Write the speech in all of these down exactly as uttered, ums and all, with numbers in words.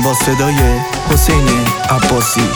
با صدای حسین عباسی.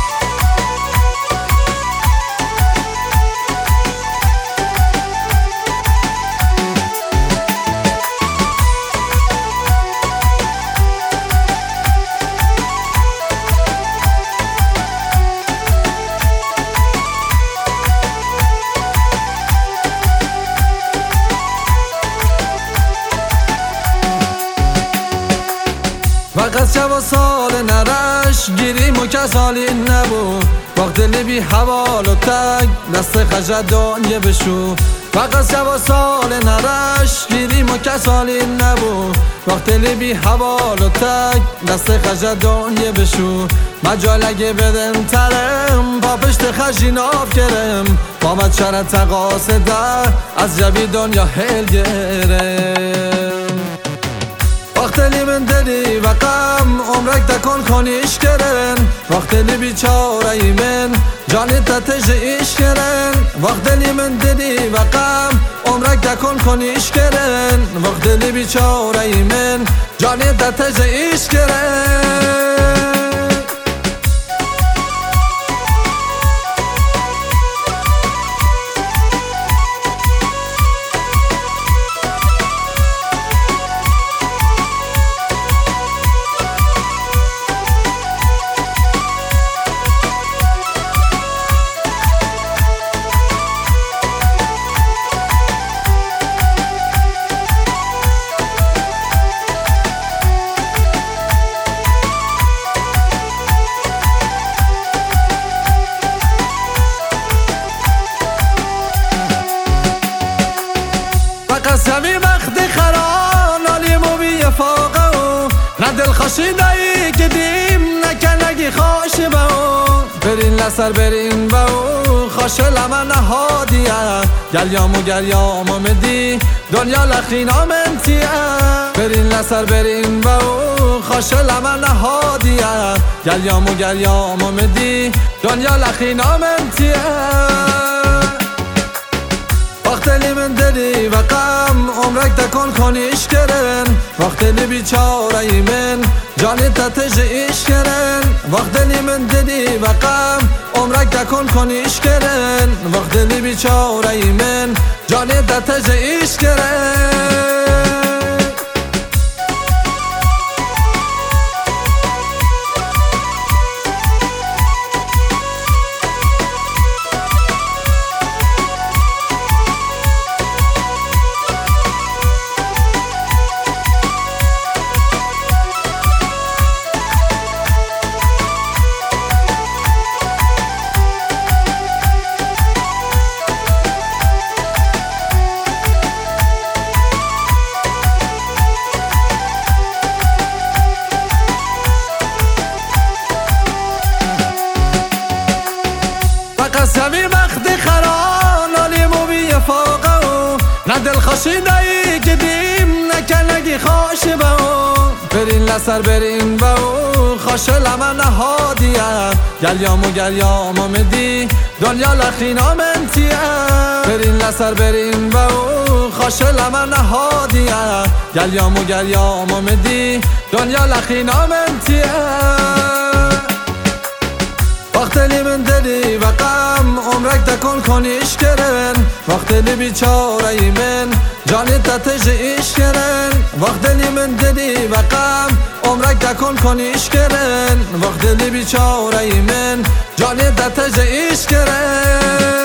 وقت شب و سال نرش گیریم و کسالی نبو وقت دلی بی حوال و تگ دست خجد دنیا بشو. وقت شب و سال نرش گیریم و کسالی نبو وقت دلی بی حوال و تگ دست خجد دنیا بشو. مجالگه بدن ترم با پشت خشی ناف کرم بامد شرط قاصده از جبی دنیا هل گرم. وقت لی من دلی و غم عمرک تکن کنیش کرن وقت لی بیچاره ای من جانی تتج ایش کرن. وقت لی من دلی و غم عمرک تکن کنیش کرن وقت لی بیچاره ای من جانی تتج ایش کرن. قسمی وقت خران آلیم و بی فاقه و نه دل خشیده ای که دیم نکنگی خوش باو برین لسر برین باو خوش لمن نهادیه گلیام و گلیام و مدی دنیا لخینا منتیه برین لسر برین باو خوش لمن نهادیه گلیام و گلیام و مدی دنیا لخینا منتیه. وقت لی من دلی و غم عمرک تکن کنیش کرن وقت لی بیچاره ای من جانی تتج ایش کرن. وقت لی من دلی و غم عمرک تکن کنیش کرن وقت لی بیچاره ای من جانی تتج ایش کرن. قسمی وقت خران آلیم و بی فاقه و نه دل خشیده ای که دیم نکنگی خوش باو برین لسر برین باو خوش لمن نهادیه گلیام و گلیام و مدی دنیا لخینا منتیه برین لسر برین باو خوش لمن نهادیه گلیام و گلیام و مدی دنیا لخینا منتیه. وقت لی من دلی و غم عمرک تکن کنیش کرن وقت لی بیچاره ای من جانی تتج ایش کرن. وقت لی من دلی و غم عمرک تکن کنیش کرن وقت لی بیچاره ای من جانی تتج ایش کرن.